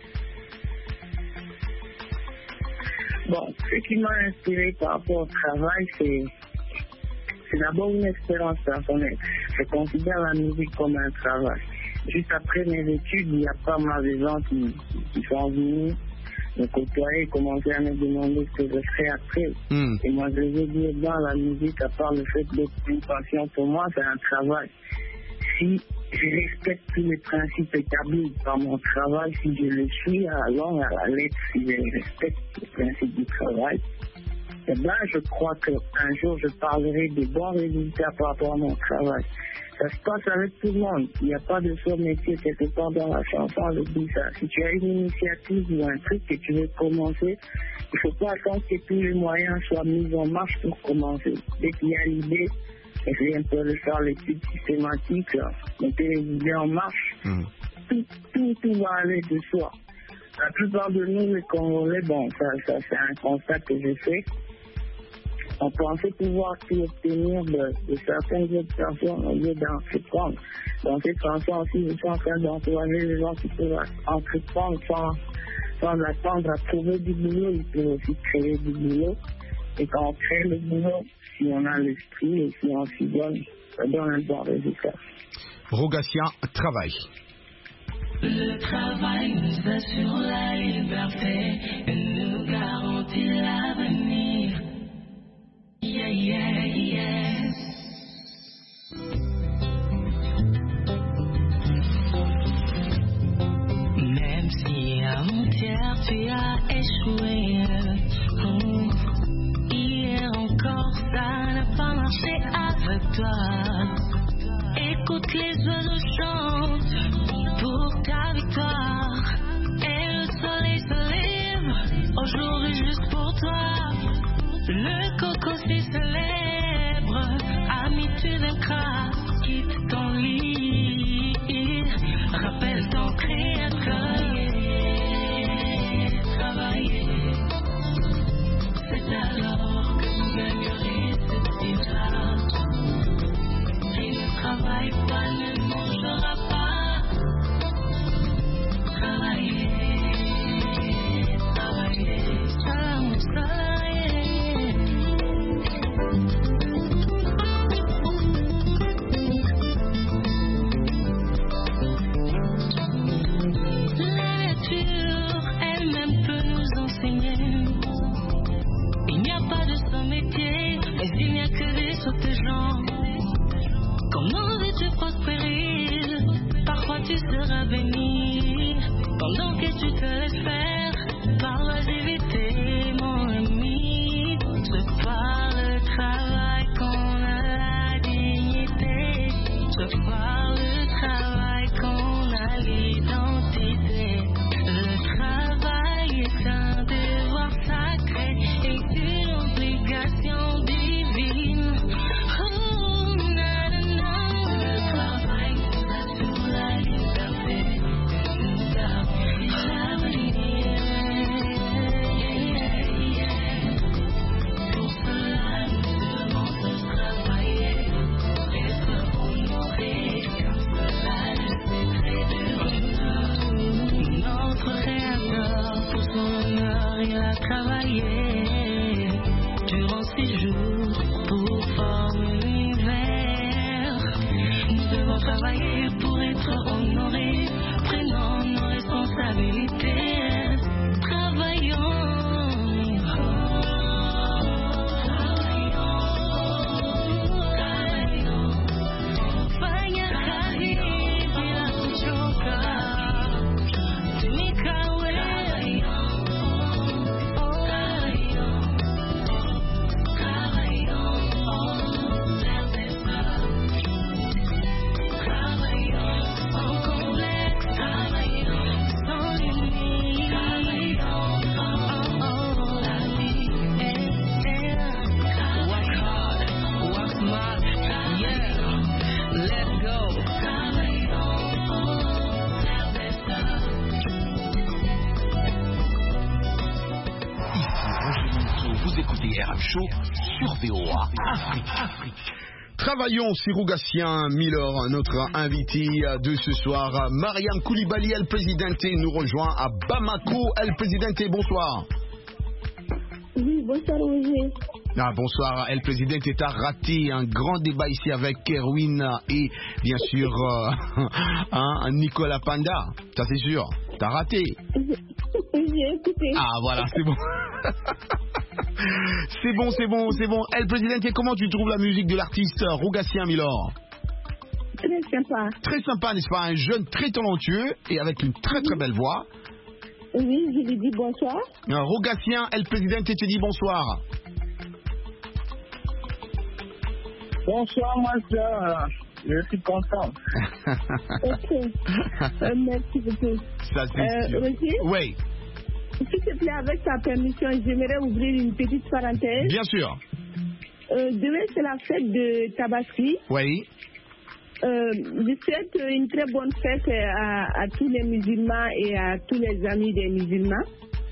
Bon, ce qui m'a inspiré par rapport au travail, c'est d'abord une expérience personnelle. Je considère la musique comme un travail. Juste après mes études, il y a pas mal de gens qui sont venus me côtoyer et commencer à me demander ce que je ferais après. Et moi, je les ai dit, dans la musique, à part le fait d'être une passion pour moi, c'est un travail. Si je respecte tous les principes établis par mon travail, si je le suis à la longue, à la lettre, si je respecte les principes du travail, et bien, je crois qu'un jour, je parlerai des bons résultats par rapport à mon travail. Ça se passe avec tout le monde. Il n'y a pas de seul métier quelque part dans la chanson, je dis ça. Si tu as une initiative ou un truc que tu veux commencer, il ne faut pas attendre que tous les moyens soient mis en marche pour commencer. Dès qu'il y a l'idée, essayer un peu de faire l'étude systématique, mettre les idées en marche, tout va aller de soi. La plupart de nous, les Congolais, bon, ça c'est un constat que j'ai fait. On pensait pouvoir tout obtenir de certaines autres personnes au lieu d'entreprendre. Dans cette chanson aussi, je suis en train d'encourager les gens qui peuvent entreprendre sans attendre à trouver du boulot. Ils peuvent aussi créer du boulot. Et quand on crée le boulot, si on a l'esprit et si on s'y donne, ça donne un bon résultat. Rogatien, travail. Le travail nous assure la liberté et nous garantit l'avenir. Yeah, yeah, yes. Même si avant-hier tu as échoué, hier encore ça n'a pas marché avec toi. Écoute les oiseaux chantent pour ta victoire et le soleil se lève aujourd'hui juste pour toi. Le coco si célèbre, ami tu vaincras, quitte ton lit, rappelle ton créateur. Travailler, c'est alors que vous gagnerez cette vie-là. Qui ne travaille pas ne mangera pas. Travailler, travailler. Comment veux-tu prospérer? Parfois tu seras béni pendant que tu te laisses faire par l'oisiveté, mon ami. C'est par le travail qu'on a la dignité. C'est par le travail qu'on a l'identité. Le travail est un devoir sacré et une obligation divine. Travailler, RM Show sur VOA Afrique. Travaillons sur Rougassien Miller, notre invité de ce soir. Mariam Koulibaly, El Presidente, nous rejoint à Bamako. El Presidente, bonsoir. Oui, bonsoir Roger. Bonsoir, El Presidente. T'as raté un grand débat ici avec Kerwin et bien sûr Nicolas Panda. Ça c'est sûr. T'as raté. J'ai écouté. Voilà, c'est bon. C'est bon. El Presidente, comment tu trouves la musique de l'artiste Rougassien Milor? Très sympa. Très sympa, n'est-ce pas? Un jeune très talentueux et avec une très très belle voix. Oui, je lui dis bonsoir. Rougassien, El Presidente te dit bonsoir. Bonsoir, ma soeur. Je suis content. Ok. Merci beaucoup. Ça, c'est sûr. Roger? Oui. S'il te plaît, avec ta permission, j'aimerais ouvrir une petite parenthèse. Bien sûr. Demain, c'est la fête de Tabaski. Oui. Je souhaite une très bonne fête à tous les musulmans et à tous les amis des musulmans.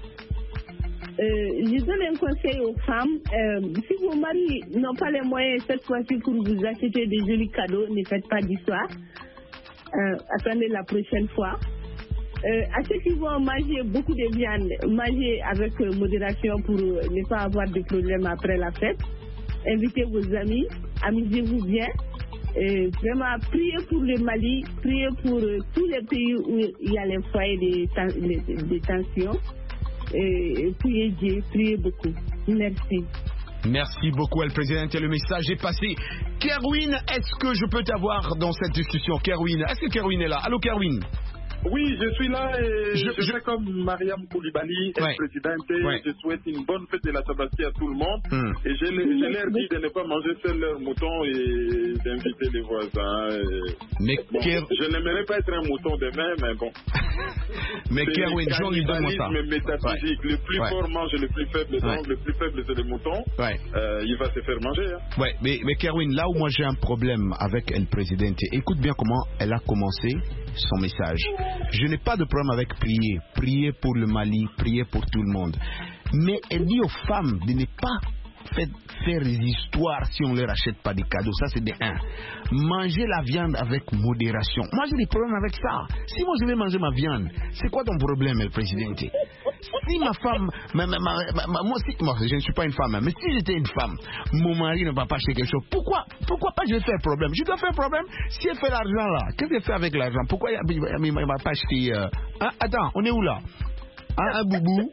Je donne un conseil aux femmes. Si vos maris n'ont pas les moyens cette fois-ci pour vous acheter des jolis cadeaux, ne faites pas d'histoire. Attendez la prochaine fois. À ceux qui vont manger beaucoup de viande, mangez avec modération pour ne pas avoir de problème après la fête. Invitez vos amis, amusez-vous bien. Vraiment, priez pour le Mali, priez pour tous les pays où il y a les foyers de tension. Priez Dieu, priez beaucoup. Merci. Merci beaucoup, El Presidente. Le message est passé. Kerwin, est-ce que je peux t'avoir dans cette discussion? Kerwin, est-ce que Kerwin est là? Allô, Kerwin? Oui, je suis là et je fais comme Mariam Koulibaly, El Presidente. Je souhaite une bonne fête de la Tabaski à tout le monde. Et je leur dis de ne pas manger seul leurs moutons et d'inviter les voisins. Mais je n'aimerais pas être un mouton demain, mais bon. Mais Kerwin, Jean lui donne ça. C'est métaphysique. Le plus fort mange le plus faible. Donc le plus faible c'est le mouton. Il va se faire manger. Mais Kerwin, là où moi j'ai un problème avec El Presidente, écoute bien comment elle a commencé son message. Je n'ai pas de problème avec prier. Prier pour le Mali, prier pour tout le monde. Mais elle dit aux femmes de ne pas faire des histoires si on ne leur achète pas des cadeaux. Ça, c'est de 1. Manger la viande avec modération. Moi, j'ai des problèmes avec ça. Si moi, je vais manger ma viande, c'est quoi ton problème, El Presidente? Si ma femme... moi, je ne suis pas une femme, mais si j'étais une femme, mon mari ne va pas acheter quelque chose, pourquoi pas je vais faire problème? Je dois faire problème si elle fait l'argent là. Qu'est-ce qu'elle fait avec l'argent? Pourquoi il ne va pas acheter... Attends, on est où là? Un boubou?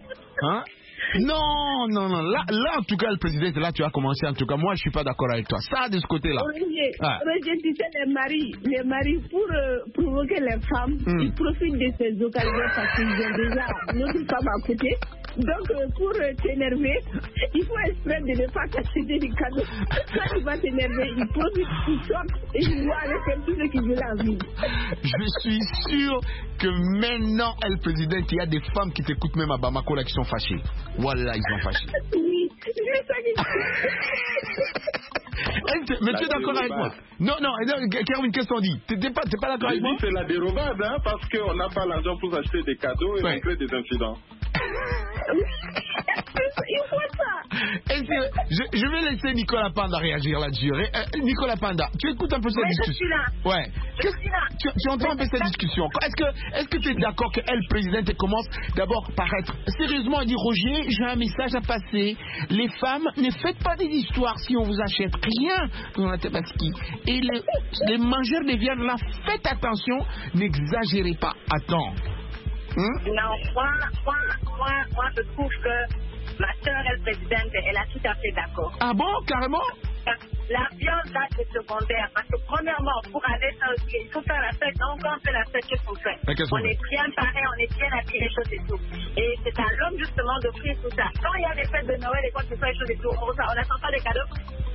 Non. Là, en tout cas, le président, là, tu as commencé. En tout cas, moi, je suis pas d'accord avec toi. Ça, de ce côté-là. Roger, tu sais, les maris, pour provoquer les femmes, ils profitent de ces occasions parce qu'ils ont déjà notre femme à côté. Donc, pour t'énerver, il faut exprès de ne pas t'acheter des cadeaux. Quand tu vas t'énerver, il profite, il sort et il voit avec tout ce qu'il veut la vie. Je suis sûr que maintenant, El Président, il y a des femmes qui t'écoutent même à Bamako là qui sont fâchées. Voilà, ils sont fâchés. Oui, c'est ça qui mais tu es d'accord avec moi? Non, Kerwin, qu'est-ce qu'on dit? T'es pas d'accord avec moi? C'est la dérobade, parce qu'on n'a pas l'argent pour acheter des cadeaux et on crée des incidents. Il faut ça. Je vais laisser Nicolas Panda réagir là-dessus. Nicolas Panda, tu écoutes un peu cette discussion? Je suis là. Ouais. Tu entends un peu cette discussion? Est-ce que tu es d'accord que El Président commence d'abord par être sérieusement, il dit Roger, j'ai un message à passer. Les femmes, ne faites pas des histoires si on vous achète rien dans la Tabaski. Et les mangeurs de viande là, faites attention, n'exagérez pas. Attends. Non, moi, je trouve que ma soeur, El Presidente, elle a tout à fait d'accord. Ah bon, carrément? La viande, là, c'est secondaire. Parce que, premièrement, pour aller faire, il faut faire la fête. Donc, quand on fait la fête, qu'est-ce qu'on fait? On est bien paré, on est bien habillé, les choses et tout. Et c'est à l'homme, justement, d'offrir tout ça. Quand il y a les fêtes de Noël et quand tu fais les choses et tout, on n'attend pas des cadeaux.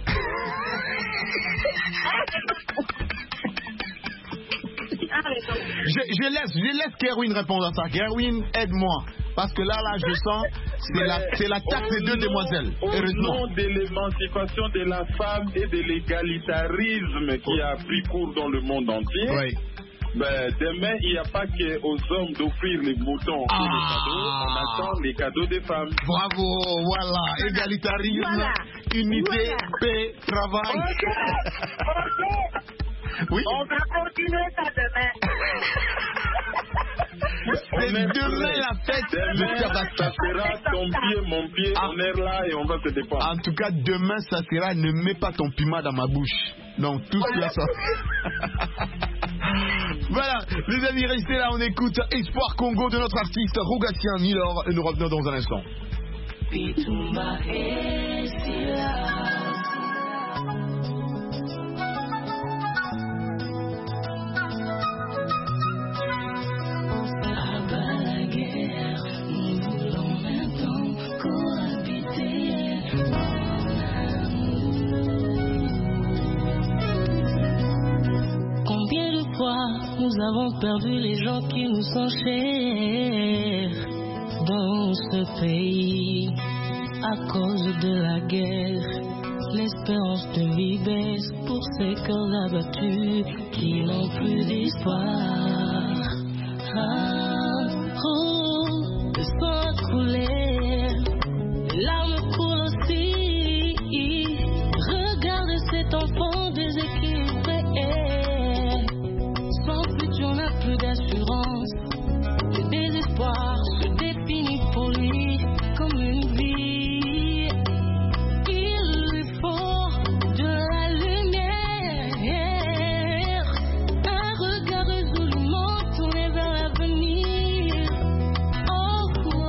Je laisse Kerwin répondre à ça. Kerwin, aide-moi. Parce que là, je sens, c'est la taxe des deux demoiselles. Heureusement. Au nom de l'émancipation de la femme et de l'égalitarisme qui a pris cours dans le monde entier, Demain, il n'y a pas qu'aux hommes d'offrir les moutons et les cadeaux. On attend les cadeaux des femmes. Bravo, voilà. Égalitarisme, unité, paix, travail. Oui. On va continuer ça demain. C'est demain la fête. Demain, ça sera ton pied, mon pied. On est là et on va se défendre. En tout cas, demain, ça sera ne mets pas ton piment dans ma bouche. Donc, tout cela sort. Voilà, les amis, restez là. On écoute Espoir Congo de notre artiste Rogatien Milor. Nous revenons dans un instant. Nous avons perdu les gens qui nous sont chers dans ce pays à cause de la guerre. L'espérance de vie baisse pour ces cœurs abattus qui n'ont plus d'espoir. Le sang a coulé, les larmes coulent aussi. Regardez cet enfant déséquilibré. On n'a plus d'assurance, le désespoir se définit pour lui comme une vie. Il lui faut de la lumière, un regard résolument tourné vers l'avenir. Oh,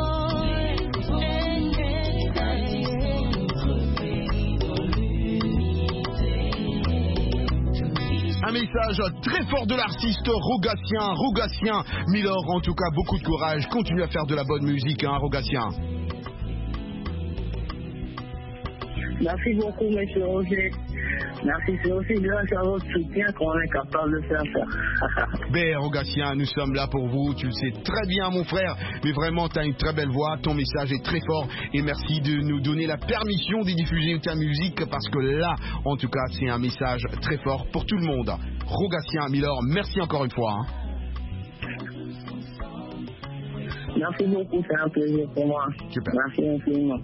un message très fort de l'artiste Rogatien Milor. En tout cas, beaucoup de courage. Continue à faire de la bonne musique, hein, Rogatien. Merci beaucoup, monsieur Roger. Merci, c'est aussi grâce à votre soutien qu'on est capable de faire ça. Ben, Rogatien, nous sommes là pour vous. Tu le sais très bien, mon frère. Mais vraiment, tu as une très belle voix. Ton message est très fort. Et merci de nous donner la permission de diffuser ta musique. Parce que là, en tout cas, c'est un message très fort pour tout le monde. Rogatien Milor, merci encore une fois. Hein. Merci beaucoup, c'est un plaisir pour moi. Super. Merci infiniment.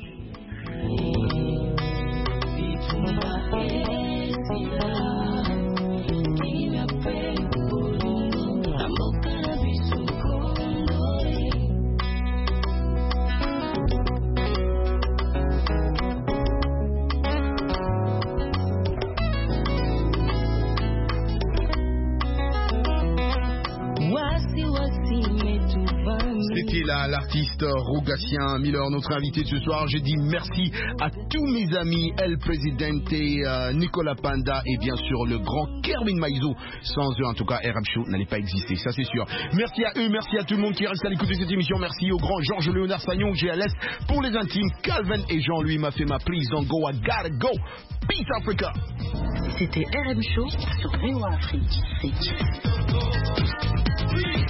C'était l'artiste Rogatien Milor, notre invité de ce soir. J'ai dit merci à tous mes amis, El Presidente, Nicolas Panda et bien sûr le grand Kerwin Maizo. Sans eux, en tout cas, RM Show n'allait pas exister, ça c'est sûr. Merci à eux, merci à tout le monde qui reste à l'écoute de cette émission. Merci au grand Georges Léonard Sagnon, GLS. Pour les intimes, Calvin et Jean, lui, m'a fait ma Please Don't Go, I Gotta Go. Peace Africa. C'était RM Show sur VOA Afrique.